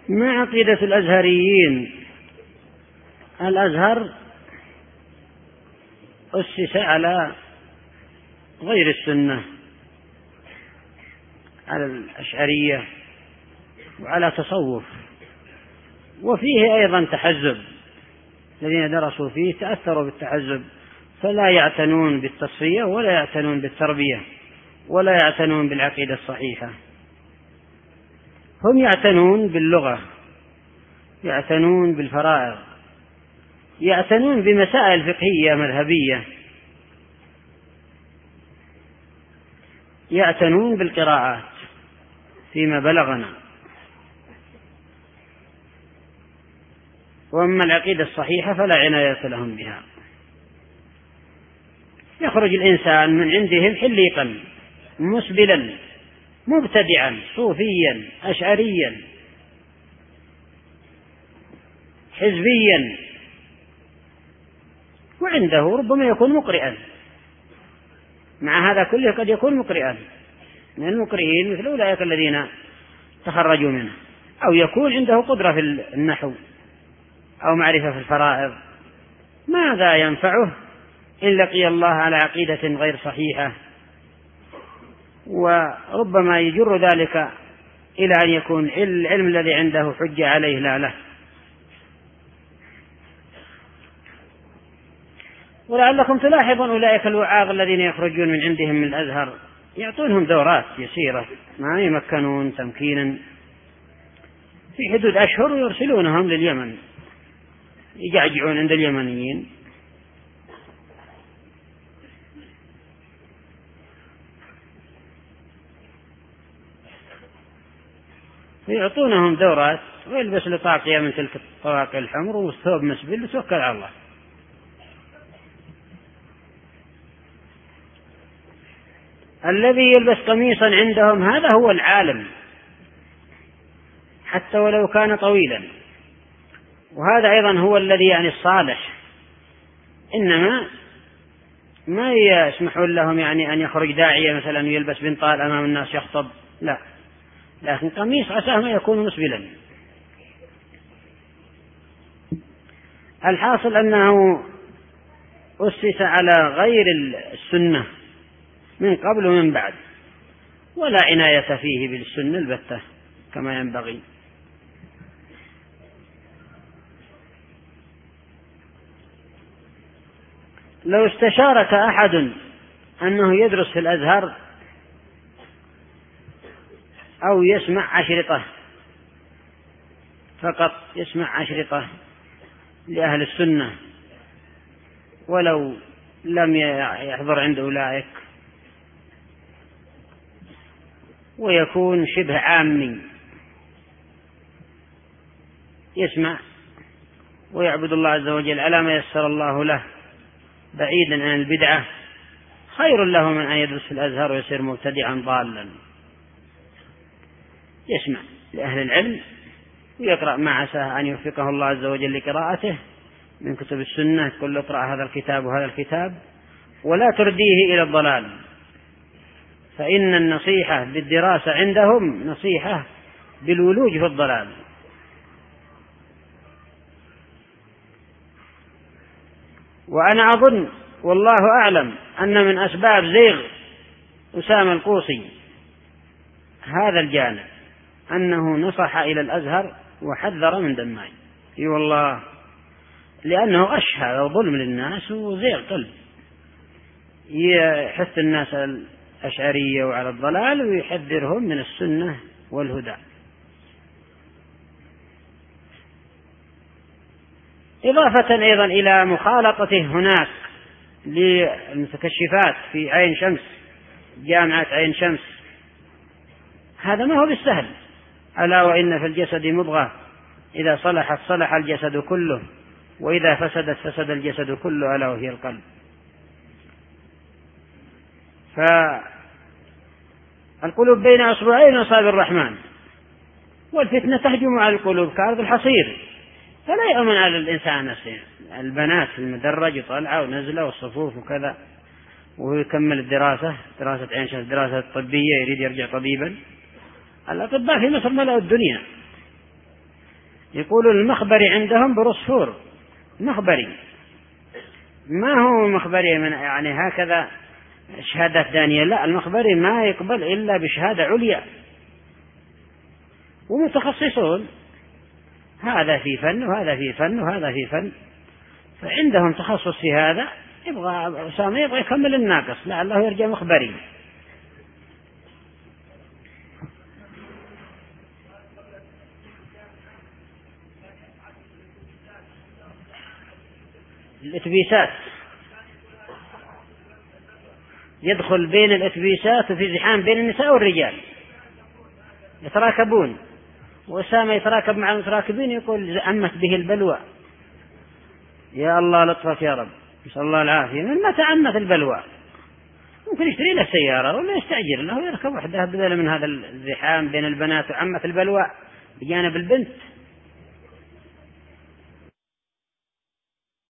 ما عقيدة الأزهريين؟ الأزهر أسس على غير السنة، على الأشعرية وعلى تصوف، وفيه أيضا تحزب، الذين درسوا فيه تأثروا بالتحزب، فلا يعتنون بالتصفية ولا يعتنون بالتربية ولا يعتنون بالعقيدة الصحيحة. هم يعتنون باللغة، يعتنون بالفرائض، يعتنون بمسائل فقهية مذهبية، يعتنون بالقراءات فيما بلغنا. وأما العقيدة الصحيحة فلا عناية لهم بها. يخرج الإنسان من عندهم حليقا مسبلا مبتدعا صوفيا أشعريا حزبيا، وعنده ربما يكون مقرئا، مع هذا كله قد يكون مقرئا من المقرئين مثل أولئك الذين تخرجوا منه، أو يكون عنده قدرة في النحو أو معرفة في الفرائض. ماذا ينفعه إن لقي الله على عقيدة غير صحيحة؟ وربما يجر ذلك إلى أن يكون العلم الذي عنده حجة عليه لا له. ولعلكم تلاحظون أولئك الوعاظ الذين يخرجون من عندهم من الأزهر يعطونهم دورات يسيرة ما يمكنون تمكينا في حدود أشهر، ويرسلونهم لليمن يجعجعون عند اليمنيين. ويعطونهم دورات، ويلبس لطاقية من تلك الطواقي الحمر والثوب مسبل وتوكل على الله. الذي يلبس قميصا عندهم هذا هو العالم حتى ولو كان طويلا، وهذا أيضا هو الذي يعني الصالح. إنما ما يسمحون لهم يعني أن يخرج داعية مثلا يلبس بنطال أمام الناس يخطب، لا، لكن قميص عساه ما يكون مسبلا. الحاصل أنه أسس على غير السنة من قبل ومن بعد، ولا عناية فيه بالسنة البتة كما ينبغي. لو استشارك أحد أنه يدرس في الأزهر أو يسمع أشرطة فقط، يسمع أشرطة لأهل السنة ولو لم يحضر عند أولئك، ويكون شبه عامي يسمع ويعبد الله عز وجل على ما يسر الله له بعيدا عن البدعة، خير له من أن يدرس في الأزهر ويصير مبتدعا ضالا. يسمع لأهل العلم ويقرأ ما عساه أن يوفقه الله عز وجل لقراءته من كتب السنة، تقول له اقرأ هذا الكتاب وهذا الكتاب، ولا ترديه إلى الضلال، فإن النصيحة بالدراسة عندهم نصيحة بالولوج في الضلال. وأنا أظن والله أعلم أن من أسباب زيغ أسامة القوصي هذا الجانب، أنه نصح إلى الأزهر وحذر من دماء، اي والله، لأنه غش هذا وظلم للناس وزيغ قلب، يحث الناس على الأشعرية وعلى الضلال ويحذرهم من السنة والهدى. إضافة أيضا إلى مخالطته هناك للمتكشفات في عين شمس، جامعة عين شمس، هذا ما هو بالسهل. ألا وإن في الجسد مضغة إذا صلحت صلح الجسد كله، وإذا فسدت فسد الجسد كله، ألا وهي القلب. فالقلوب بين أصبعين من أصابع الرحمن، والفتنة تهجم على القلوب كأرض الحصير، فلا يؤمن على الإنسان نفسه. البنات في المدرج طالعة ونزلة والصفوف وكذا، ويكمل دراسة عين شمس، دراسة طبية، يريد يرجع طبيبا. الأطباء في مصر ملأوا الدنيا، يقولوا المخبري عندهم برصفور، مخبري ما هو مخبري من يعني هكذا شهادة ثانية، لا، المخبري ما يقبل إلا بشهادة عليا، ومتخصصون، هذا في فن وهذا في فن وهذا في فن، فعندهم تخصص في هذا، يبغى أسامة يبغى يكمل الناقص لعله يرجع مخبري. الاتبيسات، يدخل بين الاتبيسات وفي زحام بين النساء والرجال، يتراكبون، وأسامة يتراكب مع المتراكبين، يقول عمت به البلوى، يا الله لطفك يا رب، نسأل الله العافية. من متى عمت البلوى؟ ممكن يشتري له سيارة ولا يستأجر له ويركب وحده بدل من هذا الزحام بين البنات، وعمت البلوى بجانب البنت.